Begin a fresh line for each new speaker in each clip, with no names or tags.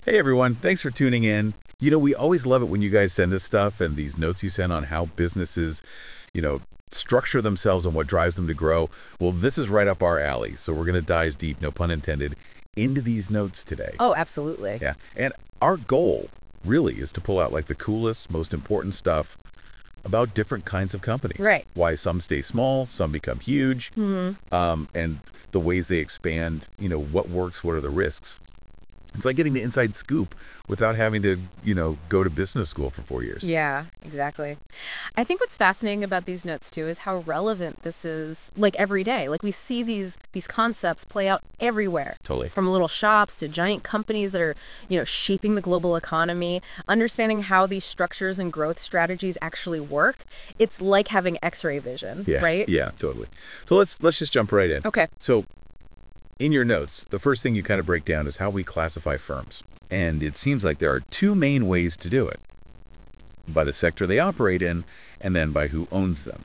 Hey everyone, thanks for tuning in. We always love it when you guys send us stuff and these notes you send on how businesses, you know, structure themselves and what drives them to grow. Well, this is right up our alley. So we're going to dive deep, no pun intended, into these notes today.
Oh, absolutely.
Yeah. And our goal really is to pull out like the coolest, most important stuff about different kinds of companies.
Right.
Why some stay small, some become huge, and the ways they expand, what works, what are the risks. It's like getting the inside scoop without having to, go to business school for 4 years.
Yeah, exactly. I think what's fascinating about these notes too is how relevant this is like every day. Like we see these concepts play out everywhere.
Totally.
From little shops to giant companies that are, shaping the global economy, understanding how these structures and growth strategies actually work. It's like having X-ray vision,
Yeah.
right?
Yeah, totally. So let's just jump right in.
Okay.
So in your notes, the first thing you kind of break down is how we classify firms. And it seems like there are two main ways to do it: by the sector they operate in, and then by who owns them.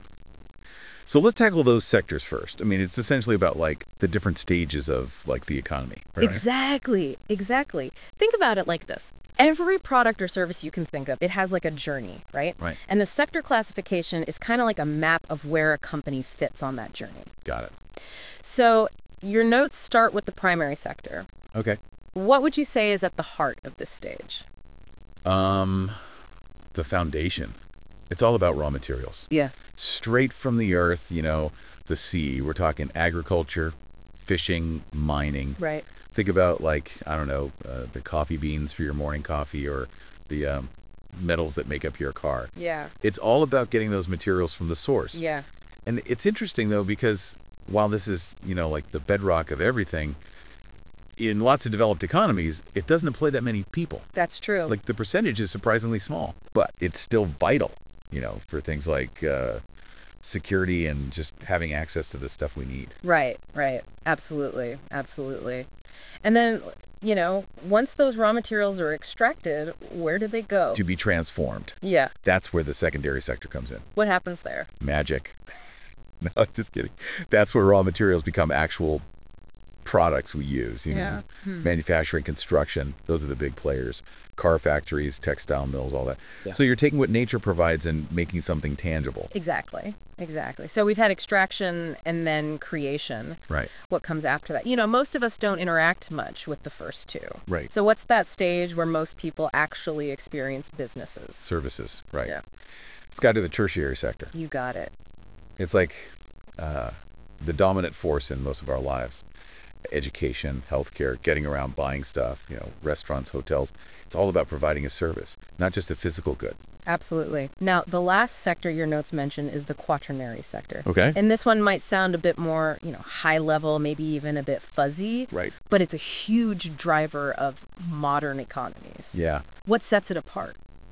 So let's tackle those sectors first. I mean, it's essentially about like the different stages of like the economy. Right?
Exactly. Exactly. Think about it like this. Every product or service you can think of, it has like a journey, right?
Right.
And the sector classification is kind of like a map of where a company fits on that journey.
Got it.
So your notes start with the primary sector.
Okay.
What would you say is at the heart of this stage?
Um, the foundation. It's all about raw materials.
Yeah.
Straight from the earth, the sea. We're talking agriculture, fishing, mining.
Right.
Think about like, I don't know, the coffee beans for your morning coffee, or the metals that make up your car.
Yeah.
It's all about getting those materials from the source.
Yeah.
And it's interesting though, because while this is, like the bedrock of everything, in lots of developed economies, it doesn't employ that many people.
That's true.
Like the percentage is surprisingly small, but it's still vital, for things like security and just having access to the stuff we need.
Right. Right. Absolutely. Absolutely. And then, once those raw materials are extracted, where do they go?
To be transformed.
Yeah.
That's where the secondary sector comes in.
What happens there?
Magic. No, just kidding. That's where raw materials become actual products we use.
Yeah.
Manufacturing, construction, those are the big players. Car factories, textile mills, all that.
Yeah.
So you're taking what nature provides and making something tangible.
Exactly. Exactly. So we've had extraction and then creation.
Right.
What comes after that? Most of us don't interact much with the first two.
Right.
So what's that stage where most people actually experience businesses?
Services. Right.
Yeah.
It's got to the tertiary sector.
You got it.
It's like the dominant force in most of our lives. Education, healthcare, getting around, buying stuff, restaurants, hotels. It's all about providing a service, not just a physical good.
Absolutely. Now, the last sector your notes mention is the quaternary sector.
Okay.
And this one might sound a bit more, high level, maybe even a bit fuzzy.
Right.
But it's a huge driver of modern economies.
Yeah.
What sets it apart?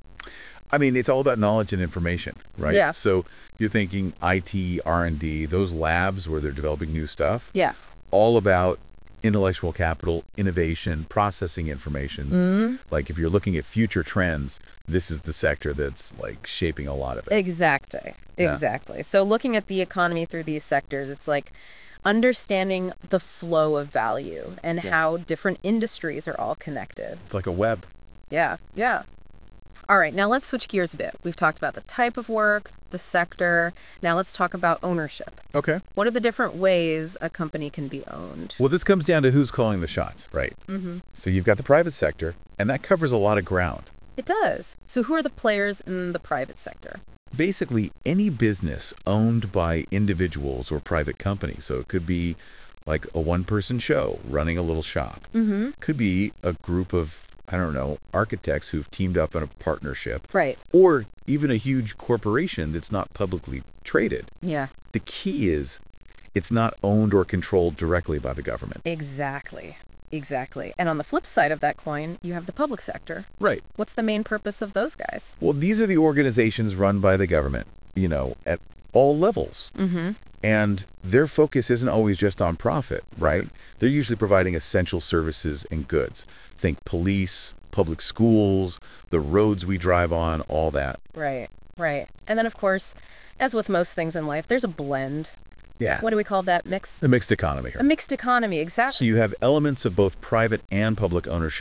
I mean, it's all about knowledge and information, right?
Yeah.
So you're thinking IT, R&D, those labs where they're developing new stuff.
Yeah.
All about intellectual capital, innovation, processing information.
Mm-hmm.
Like if you're looking at future trends, this is the sector that's like shaping a lot of it.
Exactly.
Yeah.
Exactly. So looking at the economy through these sectors, it's like understanding the flow of value and how different industries are all connected.
It's like a web.
Yeah. Yeah. All right, now let's switch gears a bit. We've talked about the type of work, the sector. Now let's talk about ownership.
Okay.
What are the different ways a company can be owned?
Well, this comes down to who's calling the shots, right?
Mm-hmm.
So you've got the private sector, and that covers a lot of ground.
It does. So who are the players in the private sector?
Basically, any business owned by individuals or private companies. So it could be like a one-person show running a little shop.
Mm-hmm.
Could be a group of, I don't know, architects who've teamed up in a partnership.
Right.
Or even a huge corporation that's not publicly traded.
Yeah.
The key is it's not owned or controlled directly by the government.
Exactly. Exactly. And on the flip side of that coin, you have the public sector.
Right.
What's the main purpose of those guys?
Well, these are the organizations run by the government, at all levels.
Mm-hmm.
And their focus isn't always just on profit, right? They're usually providing essential services and goods. Think police, public schools, the roads we drive on, all that.
Right. Right. And then, of course, as with most things in life, there's a blend.
Yeah.
What do we call that? Mix?
The mixed economy here.
A mixed economy, exactly.
So you have elements of both private and public ownership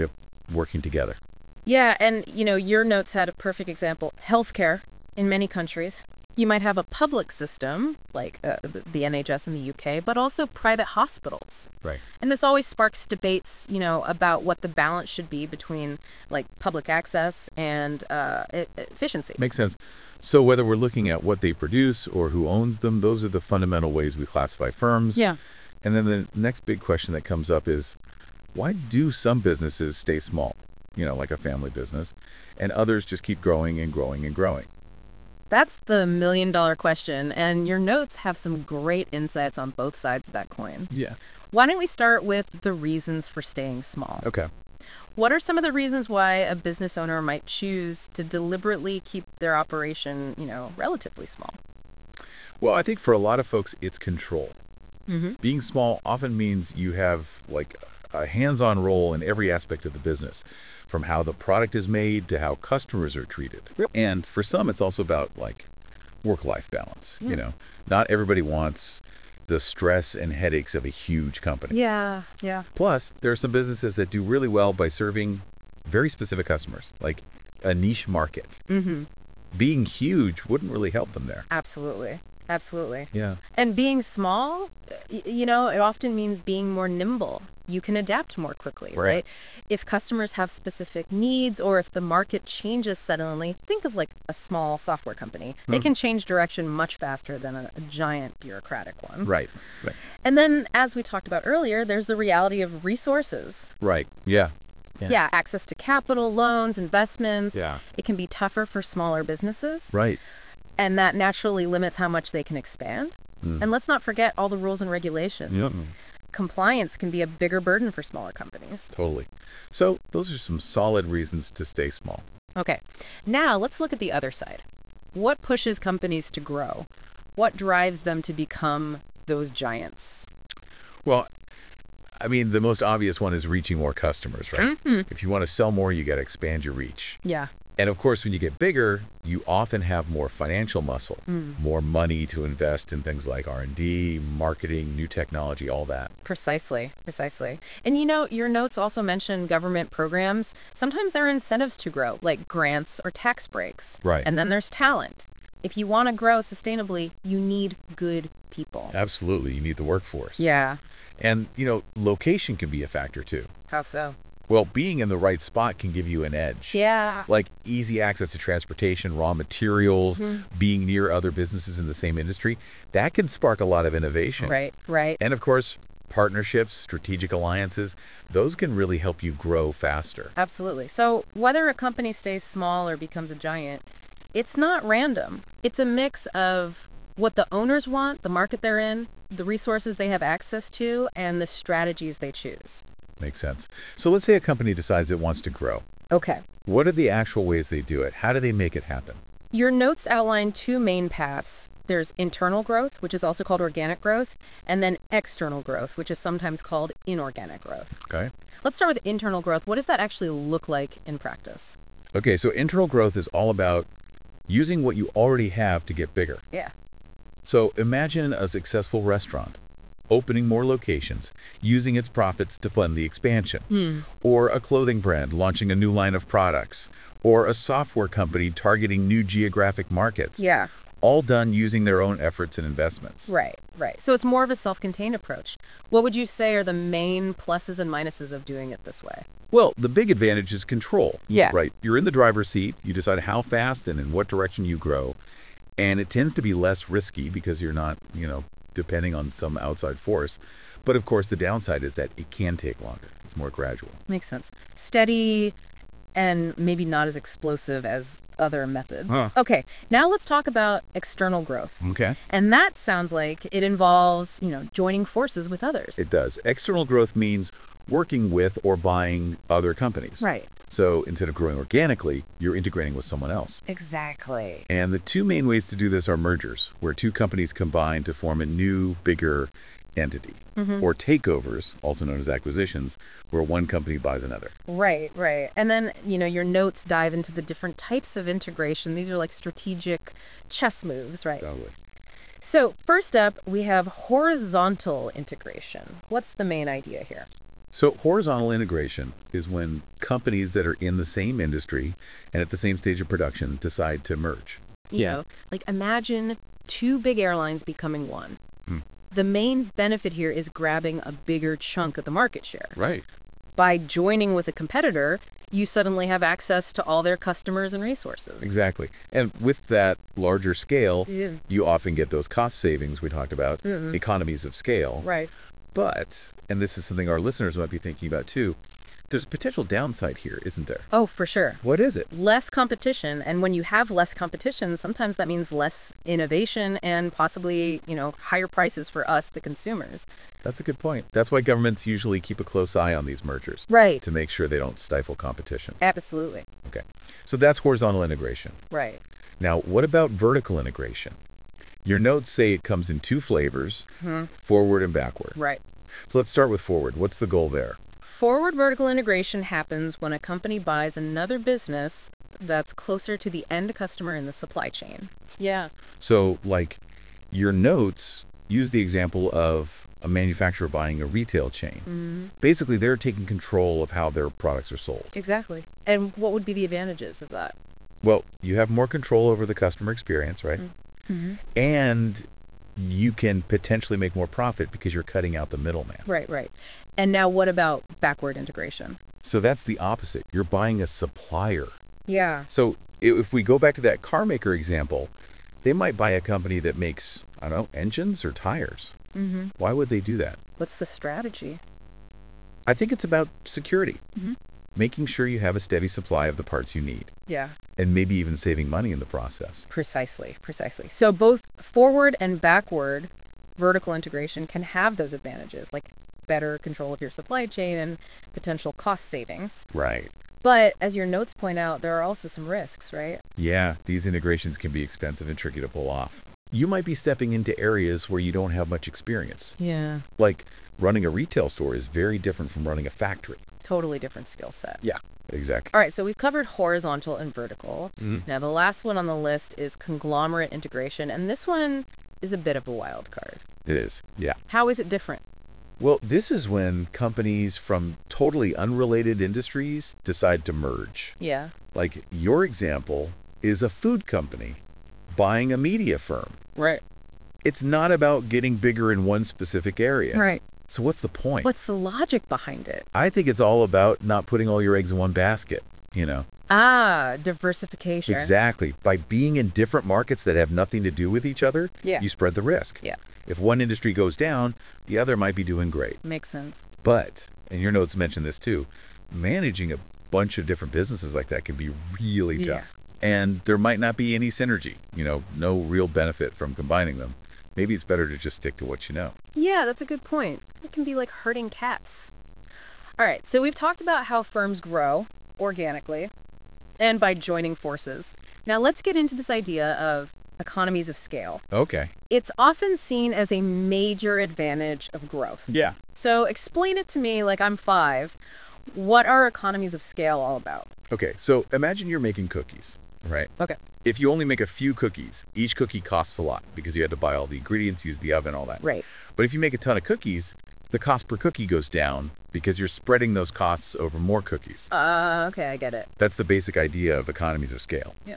working together.
Yeah, and your notes had a perfect example. Healthcare in many countries. You might have a public system, like the NHS in the UK, but also private hospitals.
Right.
And this always sparks debates, about what the balance should be between, like, public access and efficiency.
Makes sense. So whether we're looking at what they produce or who owns them, those are the fundamental ways we classify firms.
Yeah.
And then the next big question that comes up is, why do some businesses stay small, like a family business, and others just keep growing and growing and growing?
That's the million-dollar question, and your notes have some great insights on both sides of that coin.
Yeah.
Why don't we start with the reasons for staying small?
Okay.
What are some of the reasons why a business owner might choose to deliberately keep their operation, relatively small?
Well, I think for a lot of folks, it's control.
Mm-hmm.
Being small often means you have like a hands-on role in every aspect of the business, from how the product is made to how customers are treated.
Yep.
And for some, it's also about like work-life balance. Not everybody wants the stress and headaches of a huge company.
Yeah.
Plus, there are some businesses that do really well by serving very specific customers, like a niche market.
Mm-hmm.
Being huge wouldn't really help them there.
Absolutely.
Yeah.
And being small, it often means being more nimble. You can adapt more quickly, right? If customers have specific needs or if the market changes suddenly, think of like a small software company. They can change direction much faster than a giant bureaucratic one.
Right.
And then, as we talked about earlier, there's the reality of resources.
Right. Yeah.
Yeah, access to capital, loans, investments.
Yeah.
It can be tougher for smaller businesses.
Right.
And that naturally limits how much they can expand. And let's not forget all the rules and regulations.
Yep.
Compliance can be a bigger burden for smaller companies.
Totally. So those are some solid reasons to stay small.
Okay, now let's look at the other side. What pushes companies to grow? What drives them to become those giants?
Well, I mean, the most obvious one is reaching more customers, right?
Mm-hmm.
If you want to sell more, you got to expand your reach.
Yeah.
And of course, when you get bigger, you often have more financial muscle, more money to invest in things like R&D, marketing, new technology, all that.
Precisely. And your notes also mention government programs. Sometimes there are incentives to grow, like grants or tax breaks.
Right.
And then there's talent. If you want to grow sustainably, you need good people.
Absolutely. You need the workforce.
Yeah.
And, location can be a factor too.
How so?
Well, being in the right spot can give you an edge.
Yeah.
Like easy access to transportation, raw materials, being near other businesses in the same industry, that can spark a lot of innovation.
Right.
And of course, partnerships, strategic alliances, those can really help you grow faster.
Absolutely. So whether a company stays small or becomes a giant, it's not random. It's a mix of what the owners want, the market they're in, the resources they have access to, and the strategies they choose.
Makes sense. So let's say a company decides it wants to grow.
Okay.
What are the actual ways they do it? How do they make it happen?
Your notes outline two main paths. There's internal growth, which is also called organic growth, and then external growth, which is sometimes called inorganic growth.
Okay.
Let's start with internal growth. What does that actually look like in practice?
Okay, so internal growth is all about using what you already have to get bigger.
Yeah.
So imagine a successful restaurant opening more locations, using its profits to fund the expansion, or a clothing brand launching a new line of products, or a software company targeting new geographic markets.
Yeah.
All done using their own efforts and investments.
Right. So it's more of a self-contained approach. What would you say are the main pluses and minuses of doing it this way?
Well, the big advantage is control.
Yeah.
Right. You're in the driver's seat. You decide how fast and in what direction you grow. And it tends to be less risky because you're not, depending on some outside force. But of course, the downside is that it can take longer. It's more gradual.
Makes sense. Steady and maybe not as explosive as other methods. Okay, now let's talk about external growth.
Okay.
And that sounds like it involves, joining forces with others.
It does. External growth means working with or buying other companies.
Right.
So instead of growing organically, you're integrating with someone else.
Exactly.
And the two main ways to do this are mergers, where two companies combine to form a new, bigger entity. Or takeovers, also known as acquisitions, where one company buys another.
Right. And then, your notes dive into the different types of integration. These are like strategic chess moves, right?
Totally.
So first up, we have horizontal integration. What's the main idea here?
So horizontal integration is when companies that are in the same industry and at the same stage of production decide to merge.
You know, like imagine two big airlines becoming one.
Hmm.
The main benefit here is grabbing a bigger chunk of the market share.
Right.
By joining with a competitor, you suddenly have access to all their customers and resources.
Exactly. And with that larger scale,
Yeah.
you often get those cost savings we talked about,
Mhm.
economies of scale.
Right.
But, and this is something our listeners might be thinking about too, there's a potential downside here, isn't there?
Oh, for sure.
What is it?
Less competition. And when you have less competition, sometimes that means less innovation and possibly, higher prices for us, the consumers.
That's a good point. That's why governments usually keep a close eye on these mergers.
Right.
To make sure they don't stifle competition.
Absolutely.
Okay. So that's horizontal integration.
Right.
Now, what about vertical integration? Your notes say it comes in two flavors, forward and backward.
Right.
So let's start with forward. What's the goal there?
Forward vertical integration happens when a company buys another business that's closer to the end customer in the supply chain. Yeah.
So, like, your notes use the example of a manufacturer buying a retail chain. Basically, they're taking control of how their products are sold.
Exactly. And what would be the advantages of that?
Well, you have more control over the customer experience, right? And you can potentially make more profit because you're cutting out the middleman.
Right, right. And now what about backward integration?
So that's the opposite. You're buying a supplier.
Yeah.
So if we go back to that car maker example, they might buy a company that makes, I don't know, engines or tires. Why would they do that?
What's the strategy?
I think it's about security. Making sure you have a steady supply of the parts you need.
Yeah.
And maybe even saving money in the process.
Precisely, precisely. So both forward and backward vertical integration can have those advantages, like better control of your supply chain and potential cost savings.
Right.
But as your notes point out, there are also some risks, right?
Yeah, these integrations can be expensive and tricky to pull off. You might be stepping into areas where you don't have much experience.
Yeah.
Like running a retail store is very different from running a factory.
Totally different skill set.
Yeah, exactly.
All right, so we've covered horizontal and vertical. Now, the last one on the list is conglomerate integration, and this one is a bit of a wild card.
It is. Yeah.
How is it different?
Well, this is when companies from totally unrelated industries decide to merge.
Yeah.
Like your example is a food company buying a media firm.
Right.
It's not about getting bigger in one specific area.
Right.
So what's the point?
What's the logic behind it?
I think it's all about not putting all your eggs in one basket, you know.
Ah, diversification.
Exactly. By being in different markets that have nothing to do with each other,
Yeah.
you spread the risk.
Yeah.
If one industry goes down, the other might be doing great.
Makes sense.
But, and your notes mention this too, managing a bunch of different businesses like that can be really
Yeah.
tough. And there might not be any synergy, no real benefit from combining them. Maybe it's better to just stick to what you know.
Yeah, that's a good point. It can be like herding cats. All right, so we've talked about how firms grow organically and by joining forces. Now let's get into this idea of economies of scale.
Okay.
It's often seen as a major advantage of growth.
Yeah.
So explain it to me like I'm 5. What are economies of scale all about?
Okay, so imagine you're making cookies, right?
Okay.
If you only make a few cookies, each cookie costs a lot because you had to buy all the ingredients, use the oven, all that.
Right.
But if you make a ton of cookies, the cost per cookie goes down because you're spreading those costs over more cookies.
Okay, I get it.
That's the basic idea of economies of scale.
Yeah.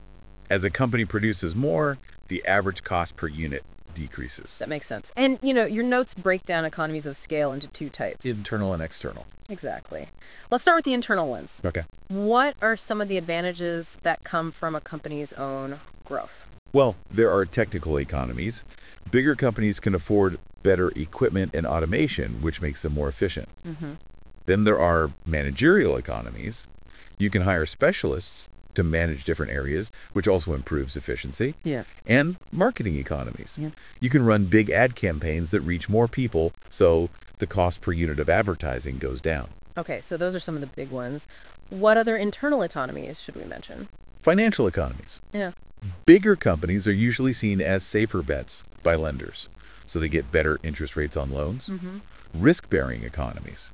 As a company produces more, the average cost per unit decreases.
That makes sense. And, your notes break down economies of scale into 2 types.
Internal and external.
Exactly. Let's start with the internal ones.
Okay.
What are some of the advantages that come from a company's own growth?
Well, there are technical economies. Bigger companies can afford better equipment and automation, which makes them more efficient. Then there are managerial economies. You can hire specialists to manage different areas, which also improves efficiency.
Yeah.
And marketing economies.
Yeah.
You can run big ad campaigns that reach more people, so the cost per unit of advertising goes down.
Okay, so those are some of the big ones. What other internal economies should we mention?
Financial economies.
Yeah.
Bigger companies are usually seen as safer bets by lenders, so they get better interest rates on loans. Risk-bearing economies.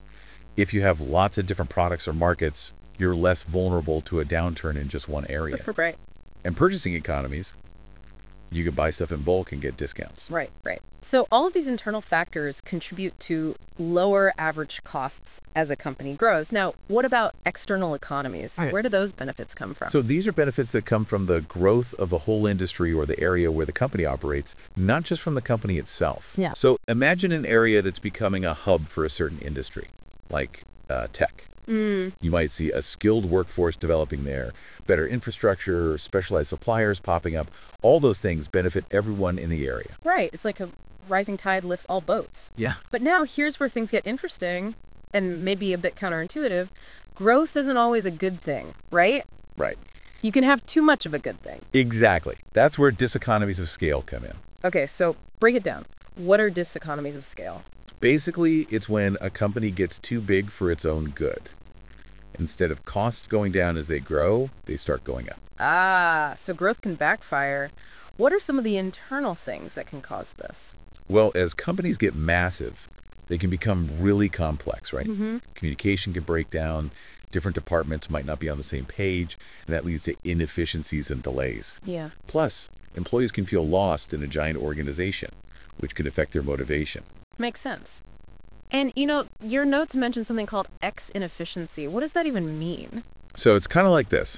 If you have lots of different products or markets, you're less vulnerable to a downturn in just one area.
Right.
And purchasing economies, You could buy stuff in bulk and get discounts.
Right, right. So all of these internal factors contribute to lower average costs as a company grows. Now, what about external economies?
Right.
Where do those benefits come from?
So these are benefits that come from the growth of the whole industry or the area where the company operates, not just from the company itself.
Yeah.
So imagine an area that's becoming a hub for a certain industry, like tech. You might see a skilled workforce developing there, better infrastructure, specialized suppliers popping up. All those things benefit everyone in the area.
Right. It's like a rising tide lifts all boats.
Yeah.
But now here's where things get interesting and maybe a bit counterintuitive. Growth isn't always a good thing, right?
Right.
You can have too much of a good thing.
Exactly. That's where diseconomies of scale come in.
Okay, so break it down. What are diseconomies of scale?
Basically, it's when a company gets too big for its own good. Instead of costs going down as they grow, they start going up.
Ah, so growth can backfire. What are some of the internal things that can cause this?
Well, as companies get massive, they can become really complex, right? Communication can break down, different departments might not be on the same page, and that leads to inefficiencies and delays.
Yeah.
Plus, employees can feel lost in a giant organization, which can affect their motivation.
Makes sense. And, you know, your notes mention something called X inefficiency. What does that even mean?
So it's kind of like this.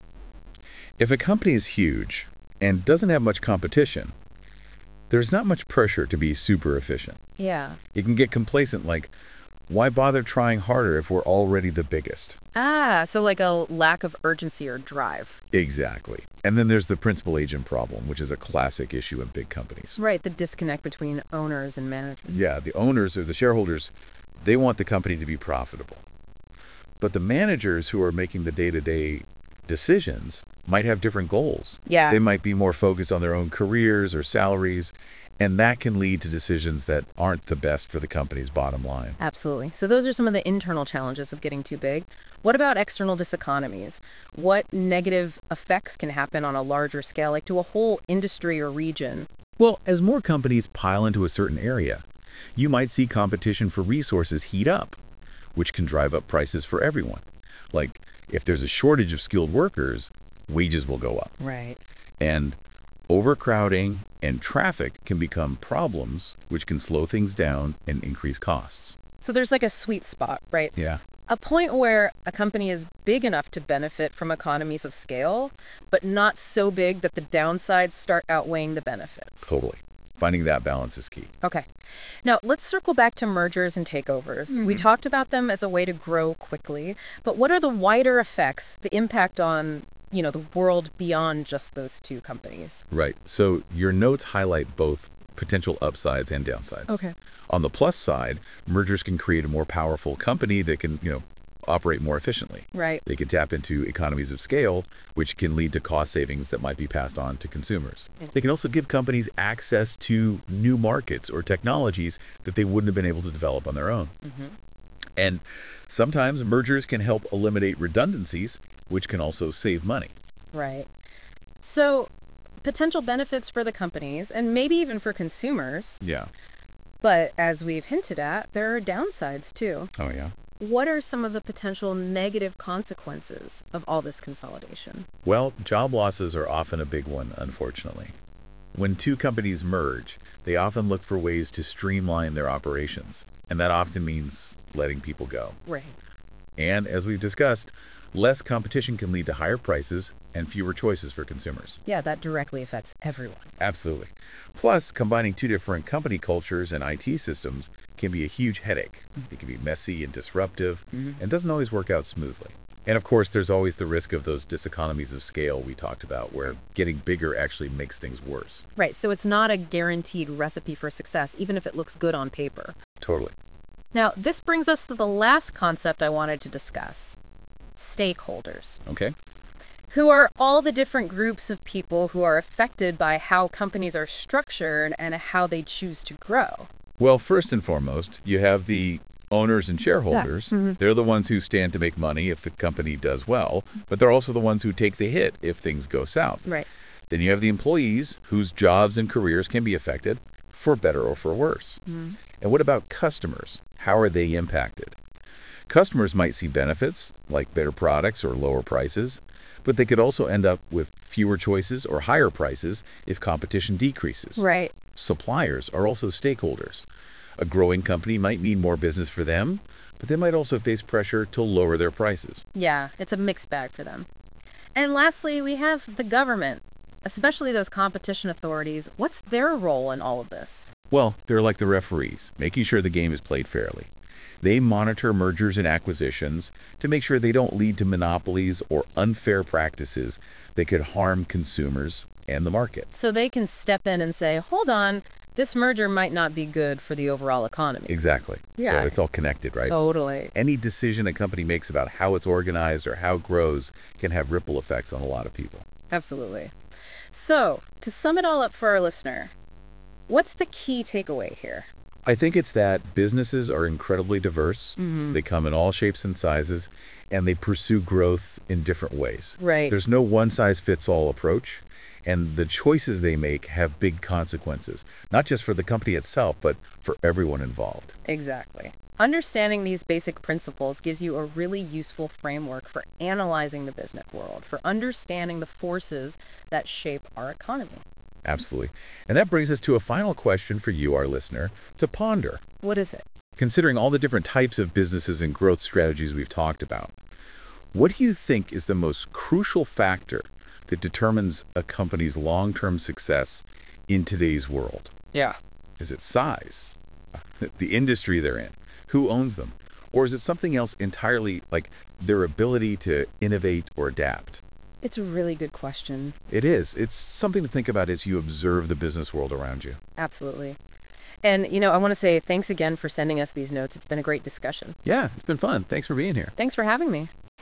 If a company is huge and doesn't have much competition, there's not much pressure to be super efficient.
Yeah.
You can get complacent, like, why bother trying harder if we're already the biggest?
Ah, so like a lack of urgency or drive.
Exactly. And then there's the principal agent problem, which is a classic issue in big companies.
Right, the disconnect between owners and managers.
Yeah, the owners or the shareholders, they want the company to be profitable. But the managers who are making the day-to-day decisions might have different goals.
Yeah.
They might be more focused on their own careers or salaries, and that can lead to decisions that aren't the best for the company's bottom line.
Absolutely. So those are some of the internal challenges of getting too big. What about external diseconomies? What negative effects can happen on a larger scale, like to a whole industry or region?
Well, as more companies pile into a certain area, you might see competition for resources heat up, which can drive up prices for everyone. Like, if there's a shortage of skilled workers, wages will go up.
Right.
And overcrowding and traffic can become problems, which can slow things down and increase costs.
So there's like a sweet spot, right?
Yeah,
A point where a company is big enough to benefit from economies of scale, but not so big that the downsides start outweighing the benefits.
totally. Finding that balance is key.
Okay. Now, let's circle back to mergers and takeovers. We talked about them as a way to grow quickly, but what are the wider effects, the impact on, the world beyond just those two companies?
Right. So your notes highlight both potential upsides and downsides.
Okay.
On the plus side, mergers can create a more powerful company that can, operate more efficiently.
Right.
They can tap into economies of scale, which can lead to cost savings that might be passed on to consumers. They can also give companies access to new markets or technologies that they wouldn't have been able to develop on their own. And sometimes mergers can help eliminate redundancies, which can also save money.
Right. So, potential benefits for the companies and maybe even for consumers.
Yeah.
But as we've hinted at, there are downsides too.
Oh, yeah.
What are some of the potential negative consequences of all this consolidation?
Well, job losses are often a big one, unfortunately. When two companies merge, they often look for ways to streamline their operations, and that often means letting people go.
Right.
And as we've discussed, less competition can lead to higher prices and fewer choices for consumers.
Yeah, that directly affects everyone.
Absolutely. Plus, combining two different company cultures and IT systems can be a huge headache. It can be messy and disruptive and doesn't always work out smoothly. And of course, there's always the risk of those diseconomies of scale we talked about, where getting bigger actually makes things worse.
Right, so it's not a guaranteed recipe for success, even if it looks good on paper.
Totally.
Now, this brings us to the last concept I wanted to discuss: stakeholders,
Okay.
who are all the different groups of people who are affected by how companies are structured and how they choose to grow.
Well, first and foremost, you have the owners and shareholders. They're the ones who stand to make money if the company does well, but they're also the ones who take the hit if things go south.
Right.
Then you have the employees whose jobs and careers can be affected, for better or for worse. And what about customers? How are they impacted? Customers might see benefits, like better products or lower prices, but they could also end up with fewer choices or higher prices if competition decreases.
Right.
Suppliers are also stakeholders. A growing company might mean more business for them, but they might also face pressure to lower their prices.
Yeah, it's a mixed bag for them. And lastly, we have the government, especially those competition authorities. What's their role in all of this?
Well, they're like the referees, making sure the game is played fairly. They monitor mergers and acquisitions to make sure they don't lead to monopolies or unfair practices that could harm consumers and the market.
So they can step in and say, hold on, this merger might not be good for the overall economy.
Exactly. So
Yeah.
it's all connected, right?
Totally.
Any decision a company makes about how it's organized or how it grows can have ripple effects on a lot of people.
Absolutely. So, to sum it all up for our listener, what's the key takeaway here?
I think it's that businesses are incredibly diverse. They come in all shapes and sizes, and they pursue growth in different ways.
Right.
There's no one-size-fits-all approach, and the choices they make have big consequences, not just for the company itself, but for everyone involved.
Exactly. Understanding these basic principles gives you a really useful framework for analyzing the business world, for understanding the forces that shape our economy.
Absolutely. And that brings us to a final question for you, our listener, to ponder.
What is it?
Considering all the different types of businesses and growth strategies we've talked about, what do you think is the most crucial factor that determines a company's long-term success in today's world?
Yeah.
Is it size, the industry they're in, who owns them, or is it something else entirely, like their ability to innovate or adapt?
It's a really good question.
It is. It's something to think about as you observe the business world around you.
Absolutely. And, I want to say thanks again for sending us these notes. It's been a great discussion.
Yeah, it's been fun. Thanks for being here.
Thanks for having me.